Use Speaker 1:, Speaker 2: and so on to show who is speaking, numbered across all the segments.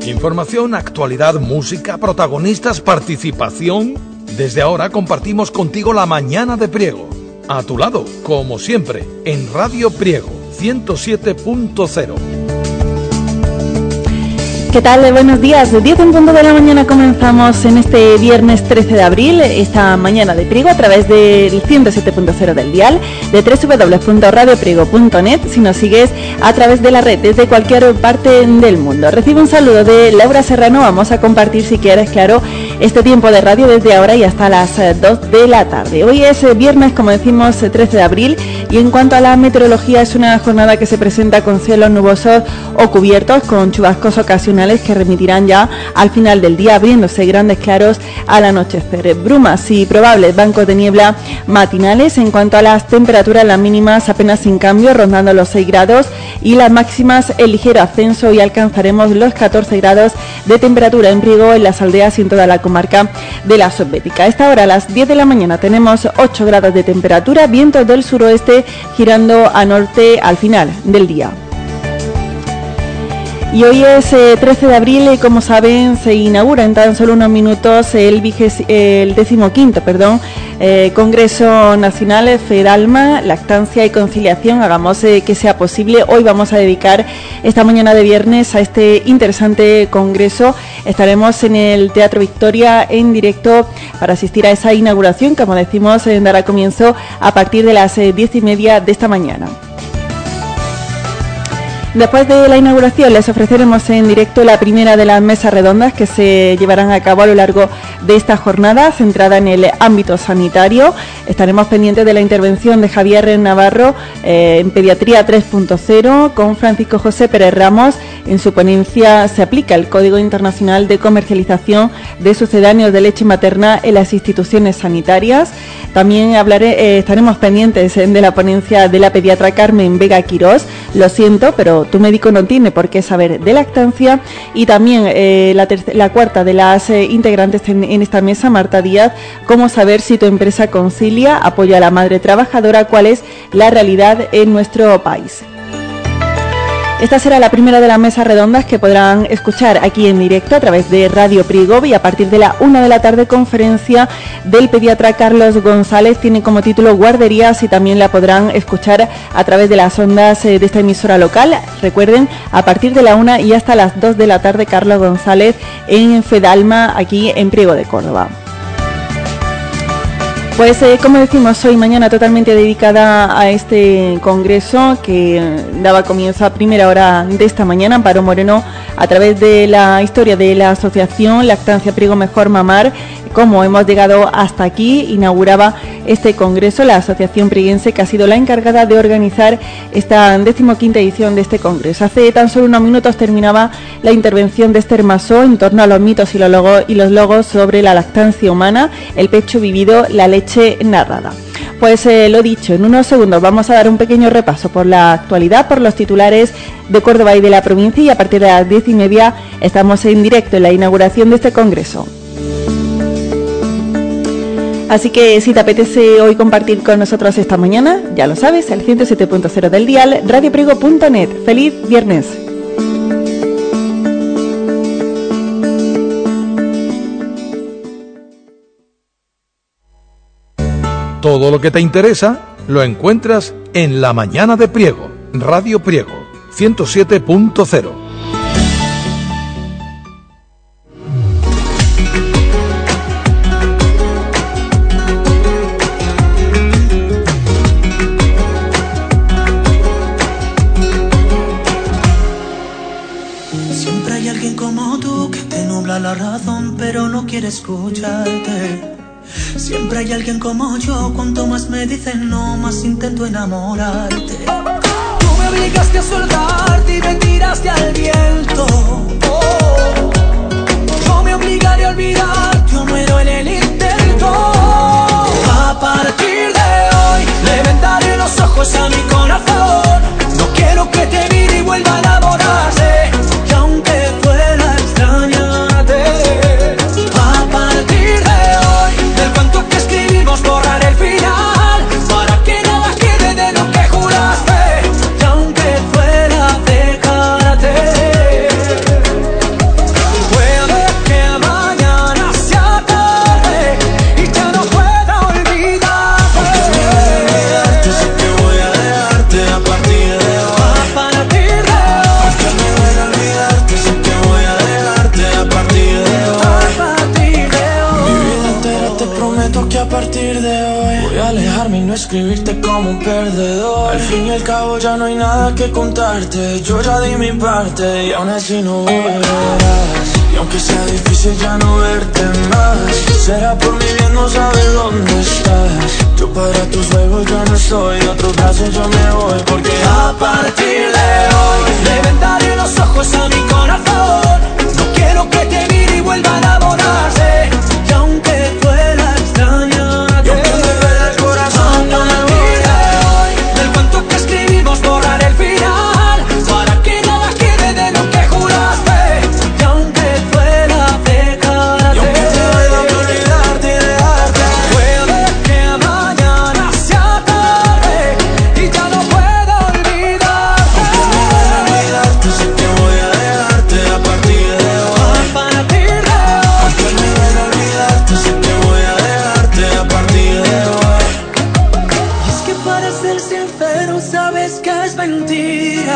Speaker 1: Información, actualidad, música, protagonistas, participación. Desde ahora compartimos contigo la mañana de Priego. A tu lado, como siempre, en Radio Priego 107.0.
Speaker 2: ¿Qué tal? Buenos días. 10 en punto de la mañana comenzamos en este viernes 13 de abril, esta mañana de Priego, a través del 107.0 del dial, de www.radiopriego.net, si nos sigues a través de la red desde cualquier parte del mundo. Recibe un saludo de Laura Serrano. Vamos a compartir, si quieres, claro, este tiempo de radio desde ahora y hasta las 2 de la tarde. Hoy es viernes, como decimos, 13 de abril, y en cuanto a la meteorología, es una jornada que se presenta con cielos nubosos o cubiertos, con chubascos ocasionales que remitirán ya al final del día, abriéndose grandes claros al anochecer. Brumas y probables bancos de niebla matinales. En cuanto a las temperaturas, las mínimas apenas sin cambio, rondando los 6 grados, y las máximas en ligero ascenso, y alcanzaremos los 14 grados de temperatura en Priego, en las aldeas y en toda la comarca de la Subbética. A esta hora, a las 10 de la mañana, tenemos 8 grados de temperatura, vientos del suroeste girando a norte al final del día. Y hoy es 13 de abril y, como saben, se inaugura en tan solo unos minutos el 15º Congreso Nacional FEDALMA, Lactancia y Conciliación. Hagamos que sea posible. Hoy vamos a dedicar esta mañana de viernes a este interesante congreso. Estaremos en el Teatro Victoria en directo para asistir a esa inauguración, como decimos, dará comienzo a partir de las 10:30 de esta mañana. Después de la inauguración les ofreceremos en directo la primera de las mesas redondas que se llevarán a cabo a lo largo de esta jornada, centrada en el ámbito sanitario. Estaremos pendientes de la intervención de Javier Navarro en Pediatría 3.0 con Francisco José Pérez Ramos. En su ponencia se aplica el Código Internacional de Comercialización de Sucedáneos de Leche Materna en las instituciones sanitarias. También estaremos pendientes de la ponencia de la pediatra Carmen Vega Quirós. Lo siento, pero tu médico no tiene por qué saber de lactancia. Y también la cuarta de las integrantes en esta mesa, Marta Díaz, cómo saber si tu empresa concilia, apoya a la madre trabajadora, cuál es la realidad en nuestro país. Esta será la primera de las mesas redondas que podrán escuchar aquí en directo a través de Radio Priego, y a partir de la 1 de la tarde, conferencia del pediatra Carlos González. Tiene como título Guarderías, y también la podrán escuchar a través de las ondas de esta emisora local. Recuerden, a partir de la 1 y hasta las 2 de la tarde, Carlos González en FEDALMA, aquí en Priego de Córdoba. Pues como decimos, hoy mañana totalmente dedicada a este congreso que daba comienzo a primera hora de esta mañana. Amparo Moreno, a través de la historia de la asociación Lactancia Priego Mejor Mamar, cómo hemos llegado hasta aquí, inauguraba este congreso, la asociación prieguense, que ha sido la encargada de organizar esta 15ª edición de este congreso. Hace tan solo unos minutos terminaba la intervención de Esther Masó en torno a los mitos y los logos sobre la lactancia humana, el pecho vivido, la leche narrada. Pues lo dicho, en unos segundos vamos a dar un pequeño repaso por la actualidad, por los titulares de Córdoba y de la provincia, y a partir de las 10:30 estamos en directo en la inauguración de este congreso. Así que si te apetece hoy compartir con nosotros esta mañana, ya lo sabes, el 107.0 del dial, radiopriego.net. ¡Feliz viernes!
Speaker 1: Todo lo que te interesa lo encuentras en La Mañana de Priego, Radio Priego 107.0.
Speaker 3: Siempre hay alguien como tú que te nubla la razón, pero no quiere escucharte. Siempre hay alguien como yo, cuanto más me dicen no, más intento enamorarte. Tú me obligaste a soltarte y me tiraste al viento. Yo me obligaré a olvidar, yo muero en el intento. A partir de hoy le vendaré los ojos a mi corazón. No quiero que te mire y vuelva a enamorarse, y aunque fuera extrañarte. A partir de hoy del cuento que escribimos borrar el final, para que nada quede de lo que juraste, y aunque fuera dejar describirte como un perdedor. Al fin y al cabo ya no hay nada que contarte. Yo ya di mi parte y aún así no volverás. Y aunque sea difícil ya no verte más, será por mi bien no saber dónde estás. Yo para tus juegos ya no estoy, de otros brazos yo me voy. Porque a partir de hoy le vendaré los ojos a mi corazón. No quiero que te mire y vuelva a enamorarse. Y aunque duela extrañarte, y aunque me duela el corazón, no me voy de hoy. Del cuento que escribimos borrar el final, para que nada quede de lo que juraste. Y aunque duela dejarte, y aunque te duela olvidarte y dejarte, puede que mañana sea tarde y ya no puedo olvidarte. Aunque me duela olvidarte, sé que voy a dejarte a partir de hoy. A partir de hoy. Aunque me duela olvidarte, sé que voy a dejarte a partir de hoy. Y es que para ser sincero sabes que es mentira.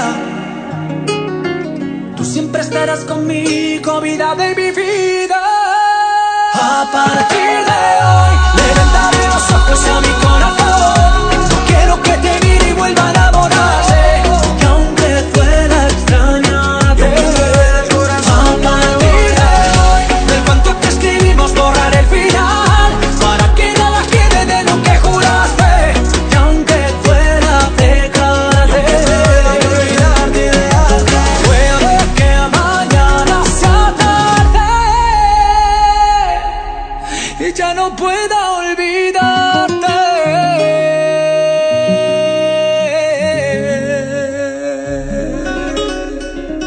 Speaker 3: Tú siempre estarás conmigo, vida de mi vida. A partir de hoy le vendaré los ojos a mi corazón. No quiero que te mire y vuelva a enamorarse. Y aunque duela extrañarte, y aunque me duela el corazón, a partir de hoy del cuento que escribimos borrar el final, para que nada quede de lo que juraste. Y aunque duela dejarte, y aunque te duela olvidarte y dejarte, puede que mañana sea tarde y ya no pueda olvidarte.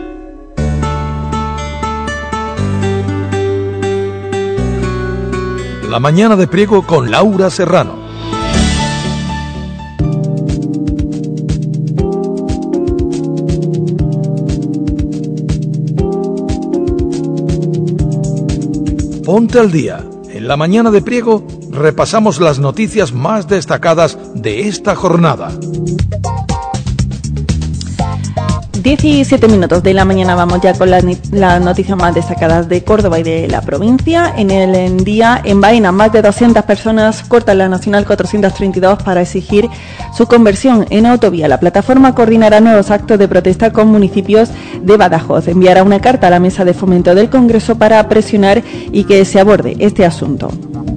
Speaker 1: La mañana de Priego con Laura Serrano. Ponte al día. En la mañana de Priego repasamos las noticias más destacadas de esta jornada.
Speaker 2: 17 minutos de la mañana, vamos ya con las noticias más destacadas de Córdoba y de la provincia. En el día, en Baena, más de 200 personas cortan la Nacional 432 para exigir su conversión en autovía. La plataforma coordinará nuevos actos de protesta con municipios de Badajoz. Enviará una carta a la mesa de fomento del Congreso para presionar y que se aborde este asunto.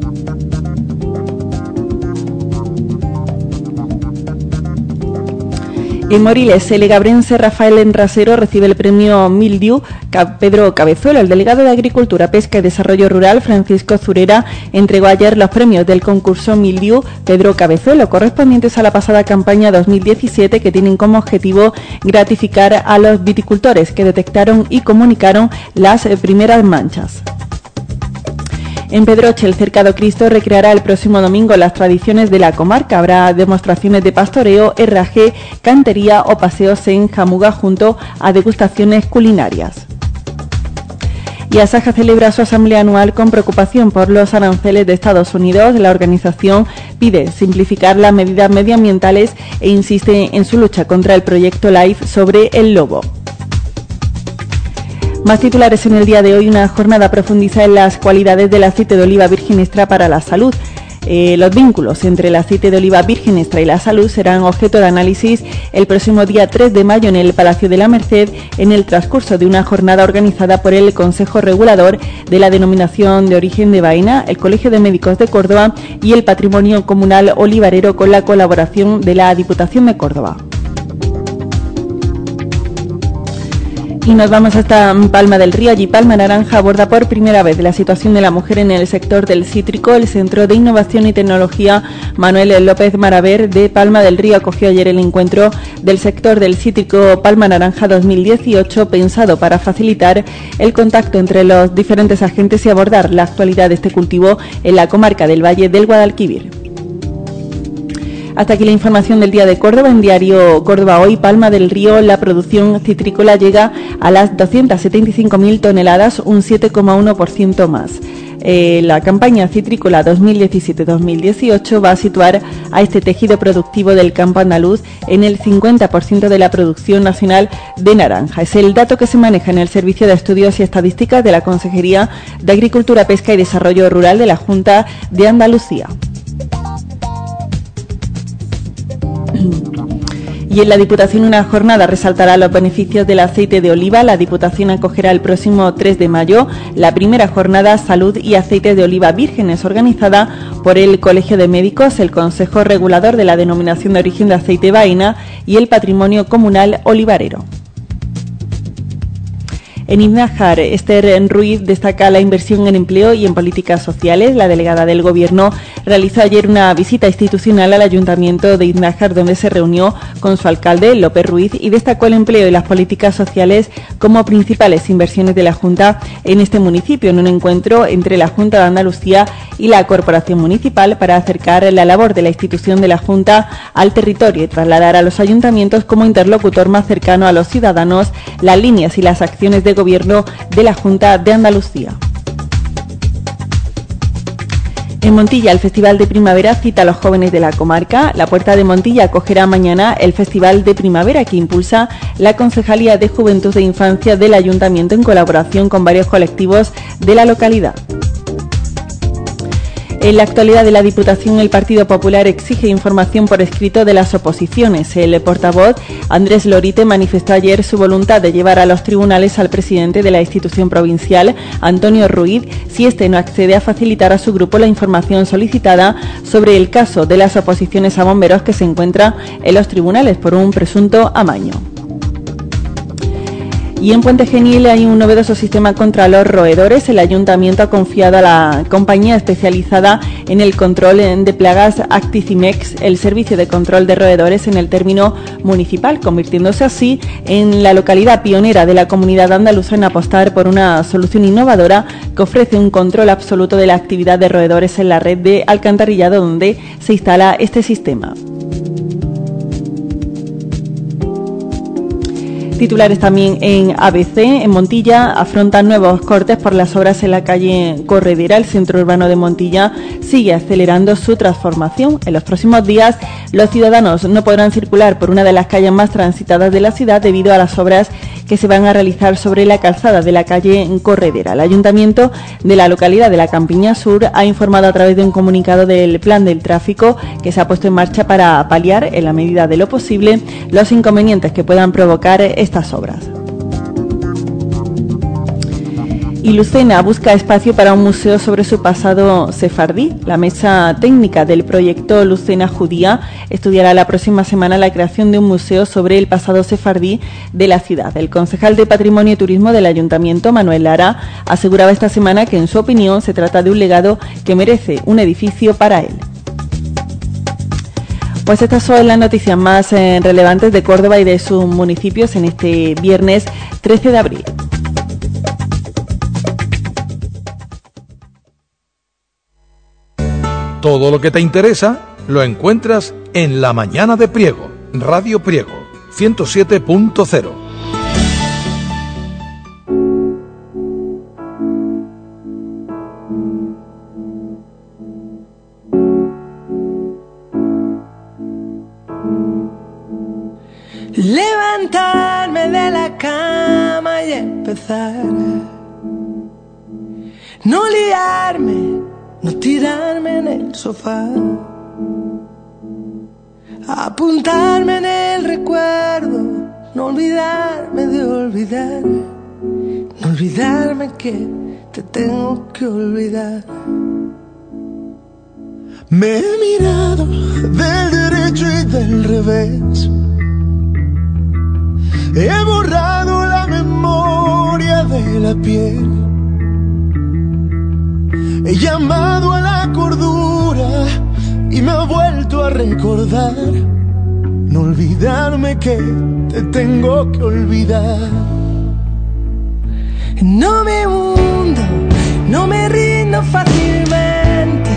Speaker 2: En Moriles, el egabrense Rafael Enrasero recibe el premio Mildiu Pedro Cabezuelo. El delegado de Agricultura, Pesca y Desarrollo Rural, Francisco Zurera, entregó ayer los premios del concurso Mildiu Pedro Cabezuelo, correspondientes a la pasada campaña 2017, que tienen como objetivo gratificar a los viticultores que detectaron y comunicaron las primeras manchas. En Pedroche, el Cercado Cristo recreará el próximo domingo las tradiciones de la comarca. Habrá demostraciones de pastoreo, herraje, cantería o paseos en jamuga junto a degustaciones culinarias. Y Asaja celebra su asamblea anual con preocupación por los aranceles de Estados Unidos. La organización pide simplificar las medidas medioambientales e insiste en su lucha contra el proyecto LIFE sobre el lobo. Más titulares en el día de hoy. Una jornada profundiza en las cualidades del aceite de oliva virgen extra para la salud. Los vínculos entre el aceite de oliva virgen extra y la salud serán objeto de análisis el próximo día 3 de mayo en el Palacio de la Merced, en el transcurso de una jornada organizada por el Consejo Regulador de la Denominación de Origen de Baena, el Colegio de Médicos de Córdoba y el Patrimonio Comunal Olivarero, con la colaboración de la Diputación de Córdoba. Y nos vamos hasta Palma del Río. Allí Palma Naranja aborda por primera vez la situación de la mujer en el sector del cítrico. El Centro de Innovación y Tecnología Manuel López Maraver de Palma del Río acogió ayer el encuentro del sector del cítrico Palma Naranja 2018, pensado para facilitar el contacto entre los diferentes agentes y abordar la actualidad de este cultivo en la comarca del Valle del Guadalquivir. Hasta aquí la información del día de Córdoba. En Diario Córdoba Hoy, Palma del Río, la producción citrícola llega a las 275.000 toneladas, un 7,1% más. La campaña citrícola 2017-2018 va a situar a este tejido productivo del campo andaluz en el 50% de la producción nacional de naranja. Es el dato que se maneja en el Servicio de Estudios y Estadísticas de la Consejería de Agricultura, Pesca y Desarrollo Rural de la Junta de Andalucía. Y en la Diputación una jornada resaltará los beneficios del aceite de oliva. La Diputación acogerá el próximo 3 de mayo la primera jornada Salud y Aceite de Oliva Vírgenes, organizada por el Colegio de Médicos, el Consejo Regulador de la Denominación de Origen de Aceite Baena y el Patrimonio Comunal Olivarero. En Iznájar, Esther Ruiz destaca la inversión en empleo y en políticas sociales. La delegada del Gobierno realizó ayer una visita institucional al Ayuntamiento de Iznájar, donde se reunió con su alcalde, López Ruiz, y destacó el empleo y las políticas sociales como principales inversiones de la Junta en este municipio, en un encuentro entre la Junta de Andalucía y la Corporación Municipal para acercar la labor de la institución de la Junta al territorio y trasladar a los ayuntamientos como interlocutor más cercano a los ciudadanos las líneas y las acciones de Gobierno de la Junta de Andalucía. En Montilla, el Festival de Primavera cita a los jóvenes de la comarca. La Puerta de Montilla acogerá mañana el Festival de Primavera que impulsa la Concejalía de Juventud e Infancia del Ayuntamiento en colaboración con varios colectivos de la localidad. En la actualidad de la Diputación, el Partido Popular exige información por escrito de las oposiciones. El portavoz, Andrés Lorite, manifestó ayer su voluntad de llevar a los tribunales al presidente de la institución provincial, Antonio Ruiz, si éste no accede a facilitar a su grupo la información solicitada sobre el caso de las oposiciones a bomberos que se encuentra en los tribunales por un presunto amaño. Y en Puente Genil hay un novedoso sistema contra los roedores. El ayuntamiento ha confiado a la compañía especializada en el control de plagas Acticimex el servicio de control de roedores en el término municipal, convirtiéndose así en la localidad pionera de la comunidad andaluza en apostar por una solución innovadora que ofrece un control absoluto de la actividad de roedores en la red de alcantarillado donde se instala este sistema. Titulares también en ABC. En Montilla afrontan nuevos cortes por las obras en la calle Corredera. El centro urbano de Montilla sigue acelerando su transformación. En los próximos días, los ciudadanos no podrán circular por una de las calles más transitadas de la ciudad debido a las obras que se van a realizar sobre la calzada de la calle Corredera. El ayuntamiento de la localidad de la Campiña Sur ha informado a través de un comunicado del plan del tráfico que se ha puesto en marcha para paliar, en la medida de lo posible, los inconvenientes que puedan provocar estas obras. Y Lucena busca espacio para un museo sobre su pasado sefardí. La mesa técnica del proyecto Lucena Judía estudiará la próxima semana la creación de un museo sobre el pasado sefardí de la ciudad. El concejal de Patrimonio y Turismo del Ayuntamiento, Manuel Lara, aseguraba esta semana que en su opinión se trata de un legado que merece un edificio para él. Pues estas son las noticias más relevantes de Córdoba y de sus municipios en este viernes 13 de abril.
Speaker 1: Todo lo que te interesa lo encuentras en La Mañana de Priego, Radio Priego, 107.0.
Speaker 3: Levantarme de la cama y empezar. No liarme, no tirarme en el sofá. Apuntarme en el recuerdo, no olvidarme de olvidar. No olvidarme que te tengo que olvidar. Me he mirado del derecho y del revés. He borrado la memoria de la piel. He llamado a la cordura y me ha vuelto a recordar. No olvidarme que te tengo que olvidar. No me hundo, no me rindo fácilmente.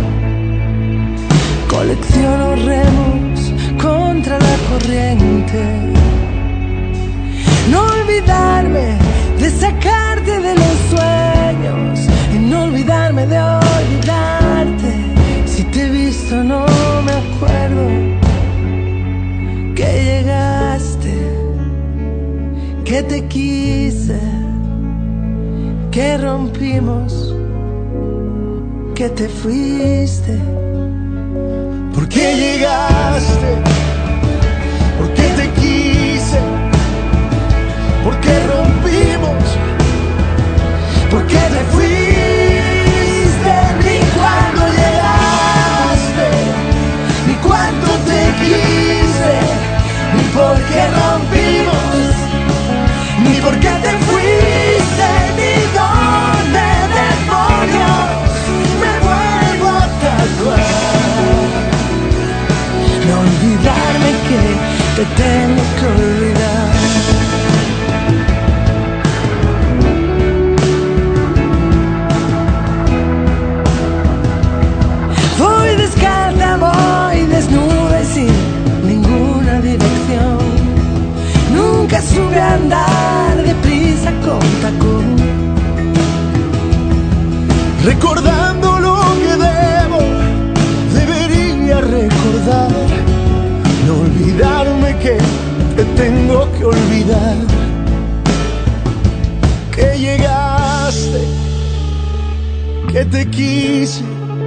Speaker 3: Colecciono remos contra la corriente. No olvidarme de sacarte de los sueños y no olvidarme de olvidarte. Si te he visto no me acuerdo que llegaste, que te quise, que rompimos, que te fuiste. ¿Por qué llegaste? porque te quise, porque rompimos, porque te fuiste, ni cuando llegaste, ni cuánto te quise, ni por qué rompimos, ni por qué te fuiste, ni dónde demonios me vuelvo a tatuar. No olvidarme que te tengo que olvidar. Voy descalza, voy desnuda y sin ninguna dirección. Nunca sube a andar deprisa con tacón. Recordando lo que debo, debería recordar. No olvidarme que te tengo que olvidar. Que llegaste, que te quise,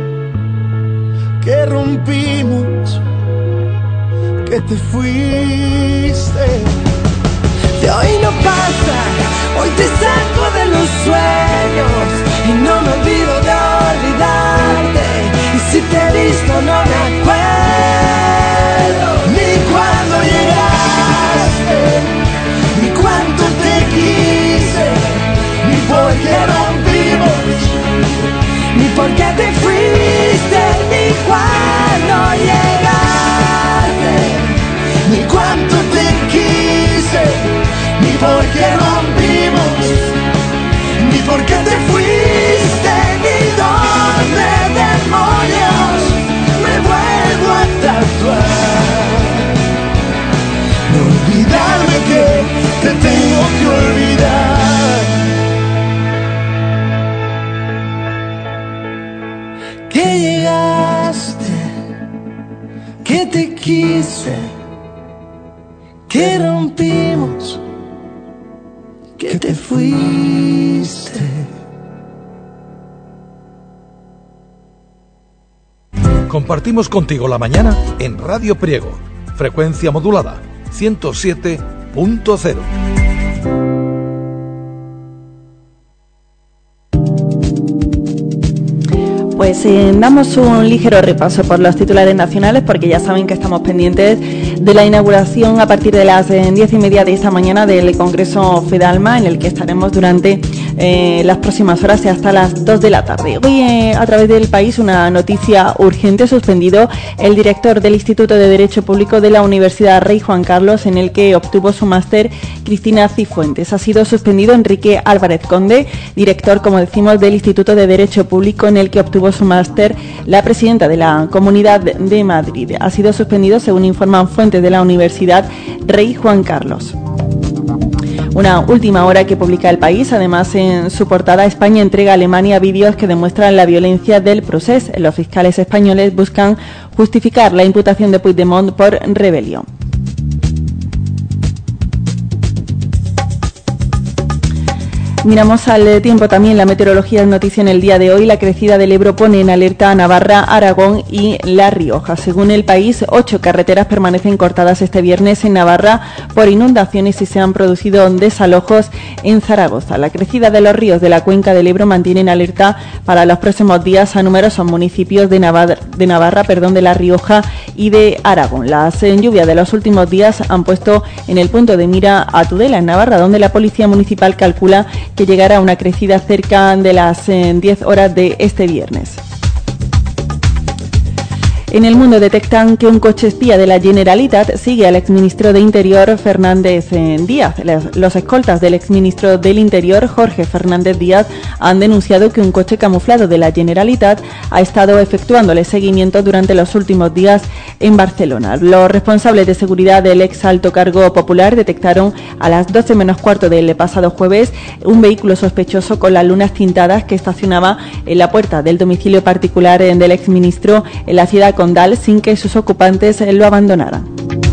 Speaker 3: que rompimos, que te fuiste. De hoy no pasa, hoy te saco de los sueños y no me olvido de olvidarte. Y si te he visto no me acuerdo ni cuando llegaste, ni cuánto te quise, ni por qué rompimos, ni por qué te fuiste, ni cuando llegaste, ni cuánto te quise, ni por qué rompimos, ni por qué te fuiste, ni dónde demonios me vuelvo a tatuar. No olvidarme que te tengo que olvidar. Que llegaste, que te quise, que rompimos, que te fuiste.
Speaker 1: Compartimos contigo la mañana en Radio Priego, frecuencia modulada 107.0.
Speaker 2: Pues damos un ligero repaso por los titulares nacionales, porque ya saben que estamos pendientes de la inauguración a partir de las 10:30 de esta mañana del Congreso FEDALMA, en el que estaremos durante las próximas horas y hasta las 2 de la tarde. Hoy, a través del país, una noticia urgente: suspendido el director del Instituto de Derecho Público de la Universidad Rey Juan Carlos, en el que obtuvo su máster Cristina Cifuentes. Ha sido suspendido Enrique Álvarez Conde, director, como decimos, del Instituto de Derecho Público, en el que obtuvo su máster la presidenta de la Comunidad de Madrid. Ha sido suspendido, según informan fuentes de la Universidad Rey Juan Carlos. Una última hora que publica El País. Además, en su portada, España entrega a Alemania vídeos que demuestran la violencia del procés. Los fiscales españoles buscan justificar la imputación de Puigdemont por rebelión. Miramos al tiempo también. La meteorología es noticia en el día de hoy. La crecida del Ebro pone en alerta a Navarra, Aragón y La Rioja. Según El País, 8 carreteras permanecen cortadas este viernes en Navarra por inundaciones y se han producido desalojos en Zaragoza. La crecida de los ríos de la cuenca del Ebro mantiene en alerta para los próximos días a numerosos municipios de Navarra, de La Rioja y de Aragón. Las lluvias de los últimos días han puesto en el punto de mira a Tudela, en Navarra, donde la Policía Municipal calcula que llegará a una crecida cerca de las 10 horas de este viernes. En el mundo detectan que un coche espía de la Generalitat sigue al exministro de Interior Fernández Díaz. Los escoltas del exministro del Interior, Jorge Fernández Díaz, han denunciado que un coche camuflado de la Generalitat ha estado efectuándole seguimiento durante los últimos días en Barcelona. Los responsables de seguridad del ex alto cargo popular detectaron a las 12 menos cuarto del pasado jueves un vehículo sospechoso con las lunas tintadas que estacionaba en la puerta del domicilio particular del exministro en la ciudad Condal, sin que sus ocupantes lo abandonaran.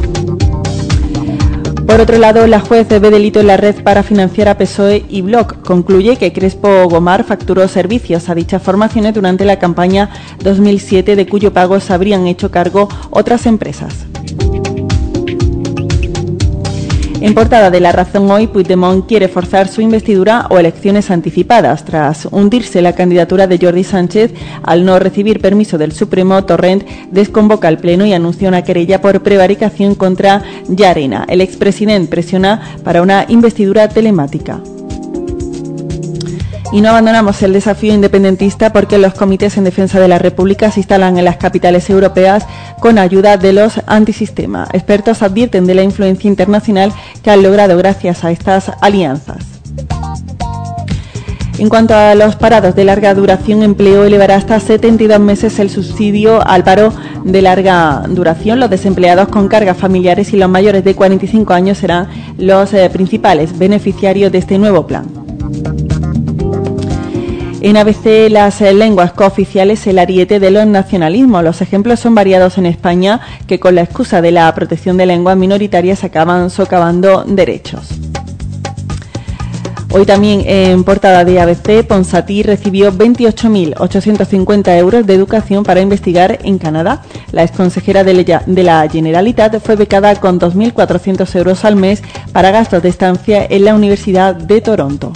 Speaker 2: Por otro lado, la juez ve delito en la red para financiar a PSOE y Bloc. Concluye que Crespo Gomar facturó servicios a dichas formaciones durante la campaña 2007, de cuyo pago se habrían hecho cargo otras empresas. En portada de La Razón hoy, Puigdemont quiere forzar su investidura o elecciones anticipadas. Tras hundirse la candidatura de Jordi Sánchez, al no recibir permiso del Supremo, Torrent desconvoca el Pleno y anuncia una querella por prevaricación contra Llarena. El expresidente presiona para una investidura telemática. Y no abandonamos el desafío independentista porque los comités en defensa de la República se instalan en las capitales europeas con ayuda de los antisistema. Expertos advierten de la influencia internacional que han logrado gracias a estas alianzas. En cuanto a los parados de larga duración, Empleo elevará hasta 72 meses el subsidio al paro de larga duración. Los desempleados con cargas familiares y los mayores de 45 años serán los principales beneficiarios de este nuevo plan. En ABC, las lenguas cooficiales, el ariete de los nacionalismos. Los ejemplos son variados en España, que con la excusa de la protección de lenguas minoritarias acaban socavando derechos. Hoy también en portada de ABC, Ponsatí recibió 28.850 euros de educación para investigar en Canadá. La exconsejera de la Generalitat fue becada con 2.400 euros al mes para gastos de estancia en la Universidad de Toronto.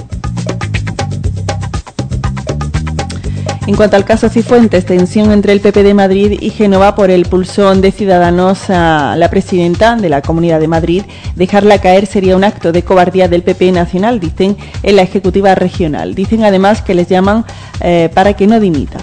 Speaker 2: En cuanto al caso Cifuentes, tensión entre el PP de Madrid y Génova por el pulso de Ciudadanos a la presidenta de la Comunidad de Madrid. Dejarla caer sería un acto de cobardía del PP nacional, dicen en la Ejecutiva Regional. Dicen además que les llaman para que no dimita.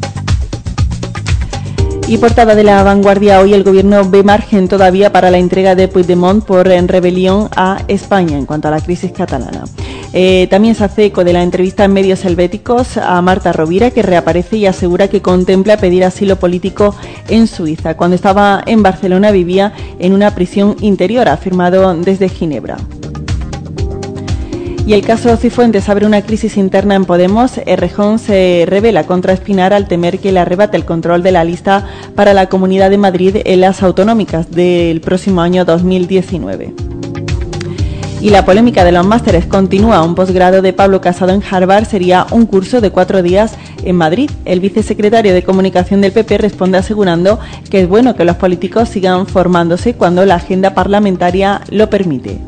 Speaker 2: Y portada de La Vanguardia hoy, el gobierno ve margen todavía para la entrega de Puigdemont por rebelión a España en cuanto a la crisis catalana. También se hace eco de la entrevista en medios helvéticos a Marta Rovira, que reaparece y asegura que contempla pedir asilo político en Suiza. Cuando estaba en Barcelona vivía en una prisión interior, ha afirmado desde Ginebra. Y el caso Cifuentes abre una crisis interna en Podemos. Errejón se rebela contra Espinar al temer que le arrebate el control de la lista para la Comunidad de Madrid en las autonómicas del próximo año 2019. Y la polémica de los másteres continúa. Un posgrado de Pablo Casado en Harvard sería un curso de 4 días en Madrid. El vicesecretario de Comunicación del PP responde asegurando que es bueno que los políticos sigan formándose cuando la agenda parlamentaria lo permite.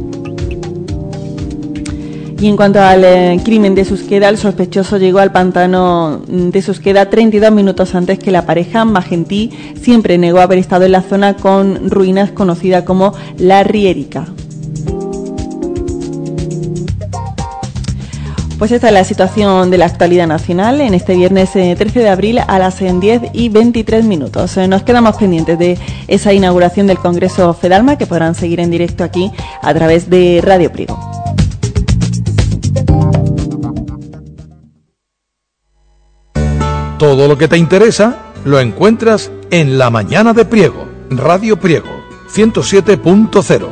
Speaker 2: Y en cuanto al crimen de Susqueda, el sospechoso llegó al pantano de Susqueda 32 minutos antes que la pareja. Magentí siempre negó haber estado en la zona con ruinas conocida como La Riérica. Pues esta es la situación de la actualidad nacional en este viernes 13 de abril a las 10:23. Nos quedamos pendientes de esa inauguración del Congreso FEDALMA, que podrán seguir en directo aquí a través de Radio Priego.
Speaker 1: Todo lo que te interesa lo encuentras en La Mañana de Priego, Radio Priego, 107.0.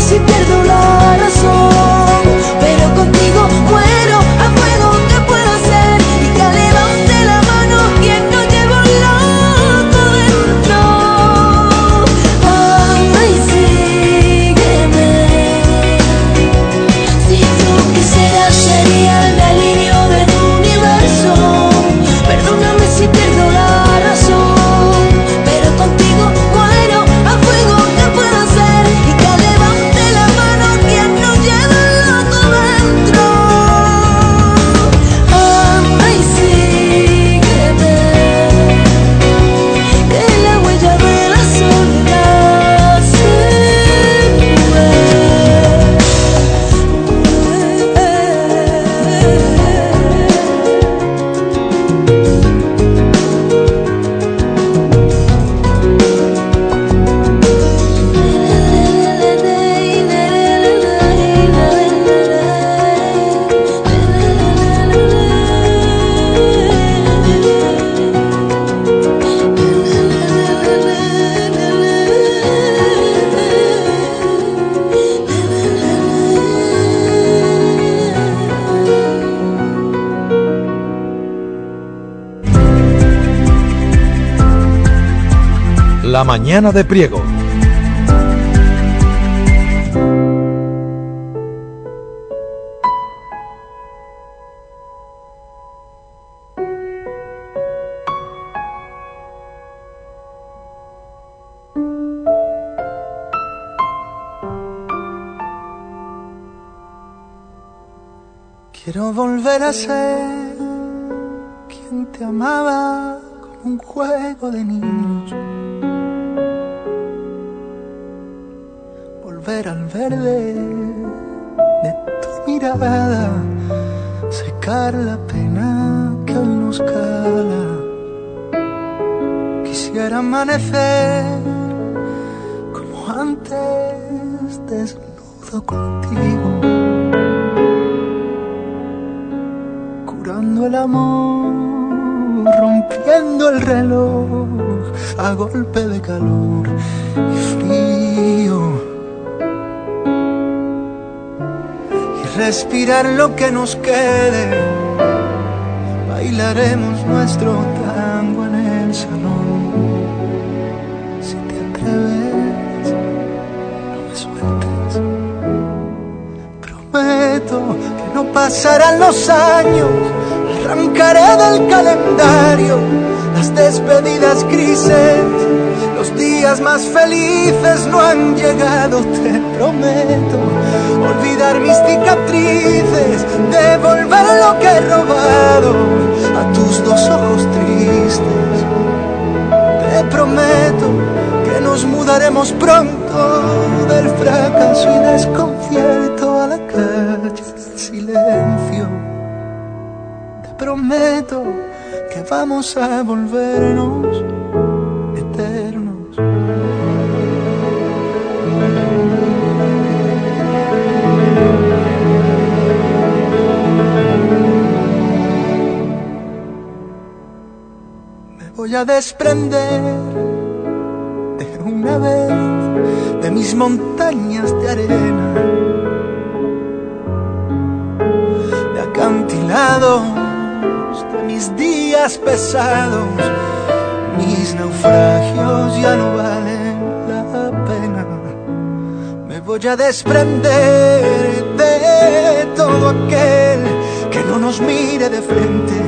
Speaker 3: si pierdo la razón, pero contigo muero a fuego. ¿Qué puedo hacer? Y que levante la mano quien no llevo loco dentro. Ay, sígueme. Si tú quisieras sería el delirio del universo. Perdóname si pierdo la razón, pero contigo muero a fuego. ¿Qué puedo hacer? Y que levante la mano quien no lleva loco dentro. Ay, sígueme, que la huella de la soledad se
Speaker 1: La mañana de Priego.
Speaker 4: Quiero volver a ser quien te amaba como un juego de niños. Volver al verde de tu mirada, secar la pena que hoy nos cala. Quisiera amanecer como antes, desnudo contigo, curando el amor, rompiendo el reloj a golpe de calor y frío. Respirar lo que nos quede, bailaremos nuestro tango en el salón. Si te atreves, no me sueltes. Prometo que no pasarán los años, arrancaré del calendario las despedidas grises. Los días más felices no han llegado, te prometo olvidar mis cicatrices, devolver lo que he robado a tus dos ojos tristes. Te prometo que nos mudaremos pronto del fracaso y desconcierto a la calle del silencio. Te prometo que vamos a volvernos eternos. Voy a desprender de una vez de mis montañas de arena, de acantilados, de mis días pesados. Mis naufragios ya no valen la pena. Me voy a desprender de todo aquel que no nos mire de frente,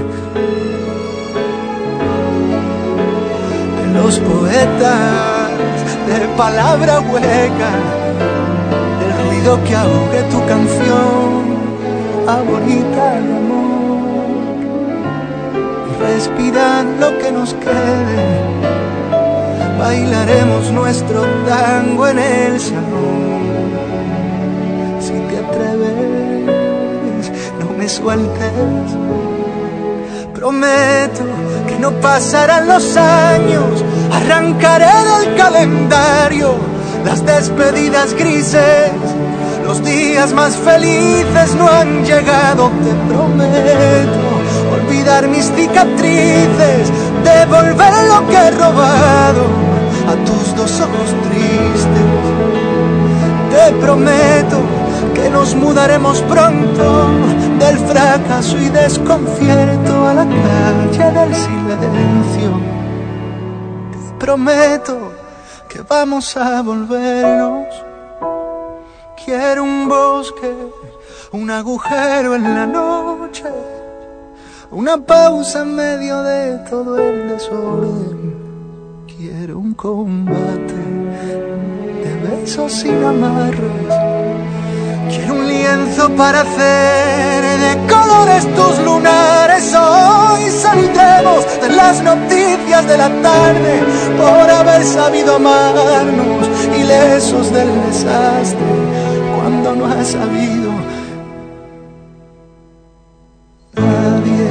Speaker 4: los poetas de palabra hueca, del ruido que ahogue tu canción favorita de amor. Y respirar lo que nos quede, bailaremos nuestro tango en el salón. Si te atreves, no me sueltes. Prometo que no pasarán los años, arrancaré del calendario las despedidas grises. Los días más felices no han llegado, te prometo olvidar mis cicatrices, devolver lo que he robado a tus dos ojos tristes. Te Te prometo que nos mudaremos pronto del fracaso y desconcierto a la calle del silencio. Te prometo que vamos a volvernos. Quiero un bosque, un agujero en la noche, una pausa en medio de todo el desorden. Quiero un combate de besos sin amarres. Quiero un lienzo para hacer de colores tus lunares. Hoy saldremos de las noticias de la tarde por haber sabido amarnos, ilesos del desastre cuando no has sabido nadie.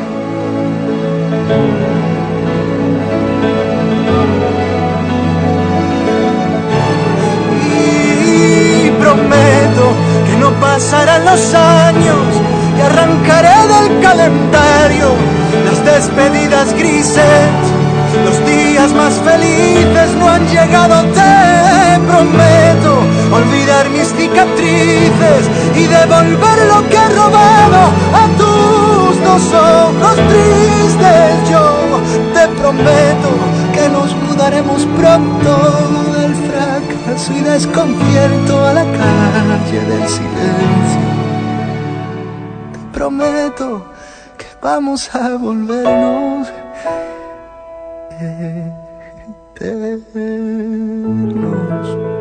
Speaker 4: Y prometo que no pasarán los años y arrancaré del calendario las despedidas grises. Los días más felices no han llegado. Te prometo olvidar mis cicatrices y devolver lo que he robado a tus dos ojos tristes. Yo te prometo que nos mudaremos pronto del fracaso y desconcierto a la calle del silencio. Te prometo que vamos a volvernos eternos.